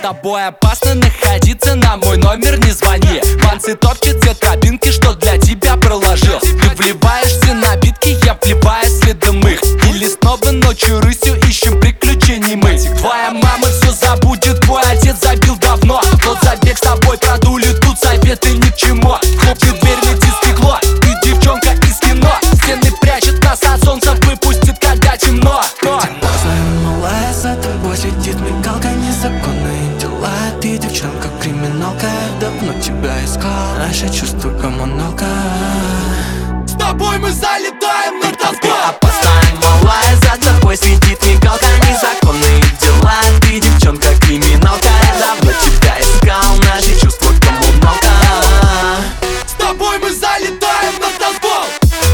тобой опасно находиться, на мой номер не звони. Манцы топчет те тропинки, что для тебя проложил. Ты вливаешься напитки, я вливаю следом их. Или снова ночью рысью ищем приключений мы. Твоя мама все забудет, твой отец забил давно. Тот забег с тобой продули, тут советы ни к чему. Хлопнет дверь, летит стекло, ты девчонка из кино. Стены прячет нас от солнца, выпустит, когда темно. Малая, за тобой следит мигалка, незаконные дела. Ты девчонка криминалка, давно тебя искал. Наше чувство коммуналка. С тобой мы залетаем на танцпол. Опасная малая, за тобой следит мигалка, незаконные дела. Ты девчонка криминалка, давно тебя искал. Наше чувство коммуналка. С тобой мы залетаем на танцпол.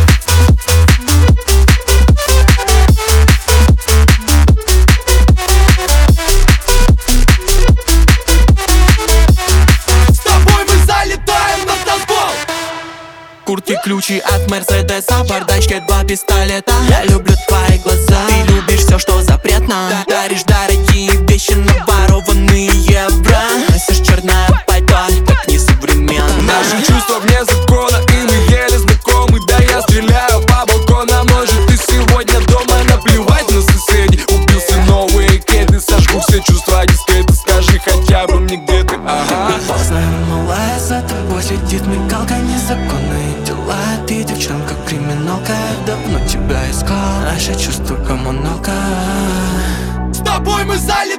Куртки, ключи от Мерседеса, в бардачке 2 пистолета. Я люблю твои глаза, ты любишь все, что запретно. Даришь дорогие вещи на ворованные евро. Носишь черное пальто, так несовременно. Наши чувства вне закона, и мы еле знакомы. Да я стреляю по балконам, может ты сегодня дома. Наплевать на соседей, убился новые кеды. Сожгу все чувства дискеты, скажи хотя бы мне где ты, ага. Опасная малая, за тобой следит мигалка, незаконные дела. Ты девчонка криминалка, давно тебя искал. Наше чувство коммуналка. С тобой мы залетаем.